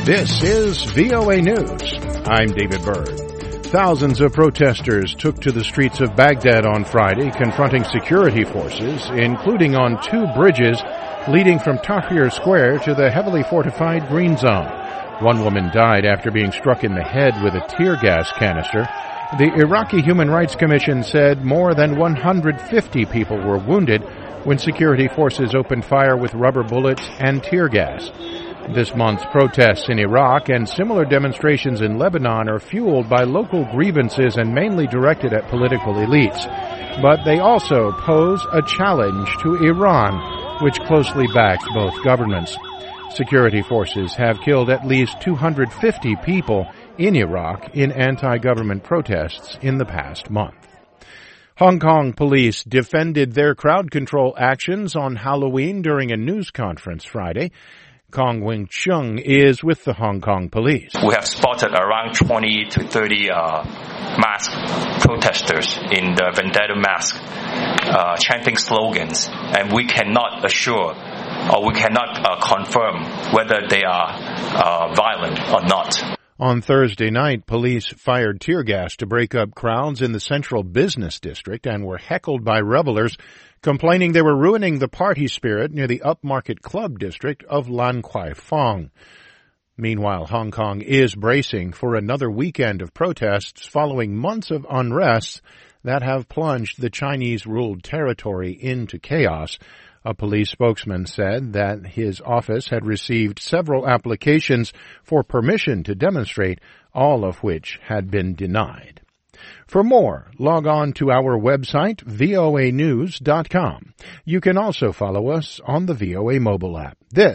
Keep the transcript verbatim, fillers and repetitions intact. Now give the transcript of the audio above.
This is V O A News. I'm David Byrd. Thousands of protesters took to the streets of Baghdad on Friday, confronting security forces, including on two bridges leading from Tahrir Square to the heavily fortified Green Zone. One woman died after being struck in the head with a tear gas canister. The Iraqi Human Rights Commission said more than one hundred fifty people were wounded when security forces opened fire with rubber bullets and tear gas. This month's protests in Iraq and similar demonstrations in Lebanon are fueled by local grievances and mainly directed at political elites. But they also pose a challenge to Iran, which closely backs both governments. Security forces have killed at least two hundred fifty people in Iraq in anti-government protests in the past month. Hong Kong police defended their crowd control actions on Halloween during a news conference Friday. Kong Wing Chung is with the Hong Kong police. We have spotted around twenty to thirty uh, masked protesters in the Vendetta mask, uh, chanting slogans, and we cannot assure or we cannot uh, confirm whether they are uh, violent or not. On Thursday night, police fired tear gas to break up crowds in the central business district and were heckled by revelers complaining they were ruining the party spirit near the upmarket club district of Lan Kwai Fong. Meanwhile, Hong Kong is bracing for another weekend of protests following months of unrest that have plunged the Chinese-ruled territory into chaos. A police spokesman said that his office had received several applications for permission to demonstrate, all of which had been denied. For more, log on to our website, V O A news dot com. You can also follow us on the V O A mobile app. This